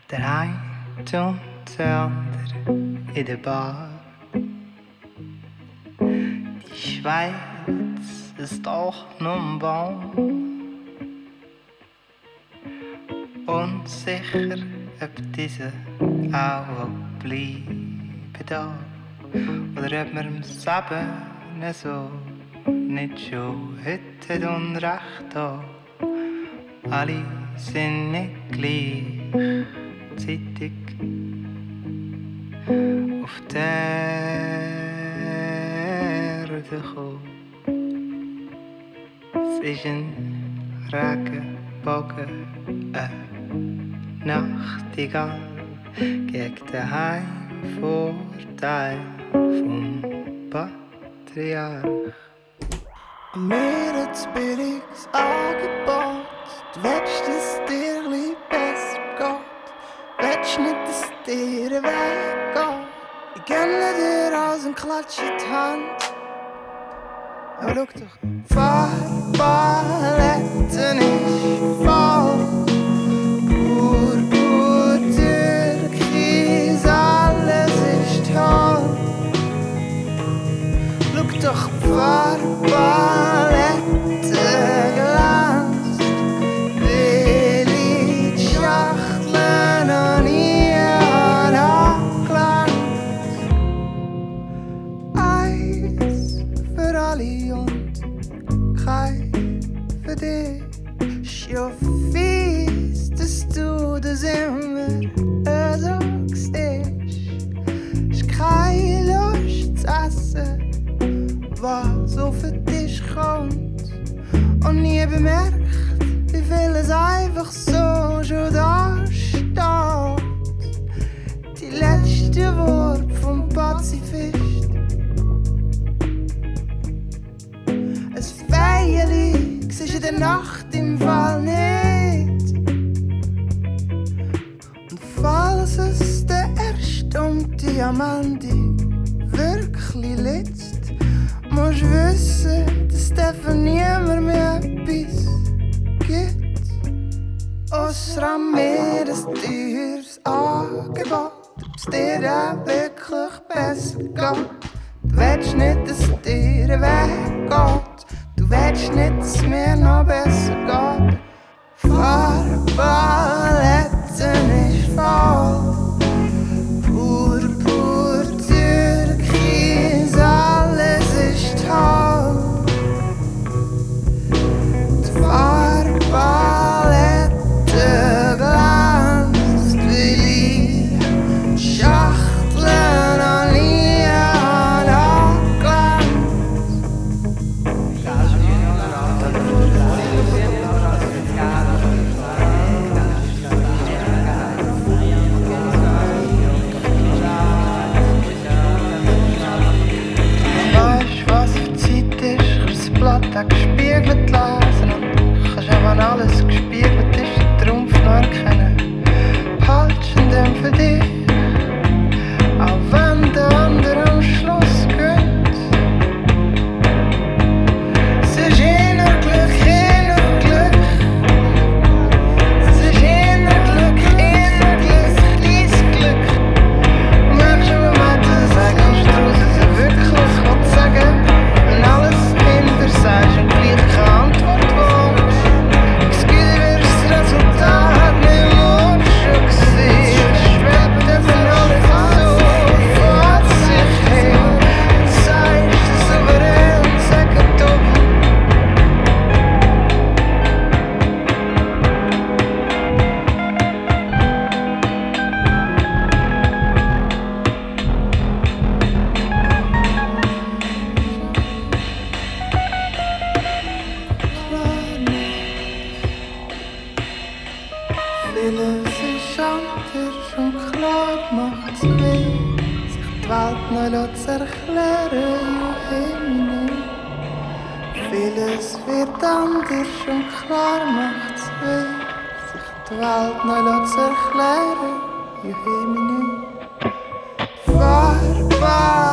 Der eine und der andere in der Bar. Die Schweiz ist auch nur ein Baum. Unsicher, ob diese auch bleiben da. Oder ob wir im Leben so nicht schon heute und recht da. Alle sind nicht gleichzeitig auf der Erde gekommen. Es ist ein Regenbogen, Nachtigall gegen den Heimvorteil vom Patriarch. Mir hat's billiges Angebot. Du willst, dass es dir ein besser geht. Willst nicht, dass es dir ein Weg geht. Ich gönne dir alles und klatsche in die Hand. Aber schau doch, Farbpaletten ist voll. Purpur, Türkis, alles ist toll. Schau doch, Farbpaletten glänzt. Billig Schachteln noch nie angelangt. Eins für alle und kein für dich. Ist ja fies, dass du das immer so siehst. Ist keine Lust zu essen, was auf den Tisch kommt. Und nie bemerkt, wie viel es einfach so schon da steht. Die letzte Wort vom Pazifist. Ein Feierlich siehst in der Nacht im Fall nicht. Und falls es der erste um Diamanti wirklich letzt, musst wissen, dass der von niemand mehr etwas gibt. Ausser mir ein teures Angebot, ob's dir auch wirklich besser geht. Du willst nicht, dass es dir ein Weg geht. Du willst nicht, dass es mir noch besser geht. Farbpaletten ist voll. Purpur, Türkis, alles ist toll. Die Farbpalette glänzt wie Schachteln an nie angelangt. Weißt, was für Zeit ist, kannst das Blatt auch gespiegelt lesen und kannst auch, wenn alles gespiegelt ist, den Trumpf noch erkennen. Behaltst ihn dann für dich, auch wenn der andere am Schluss gewinnt. Es ist eher Glück, eher Glück. Es ist eher Glück, dein Glück. Merkst du, was man zu sagen, Strauß, dass er wirklich was sagen. Wenn alles hinter sagst und gleich keine Antwort willst. Excuse, wer ist das Resultat nicht mehr schon gesehen? Schwebt das in alles so vor sich hin. Zeigst du souverän, sag du. Vieles ist anders und klar macht's weh, sich die Welt neu zu erklären, ja Himmel. Vieles wird anders und klar macht's weh, sich die Welt neu zu erklären, ja Himmel. Farbpalette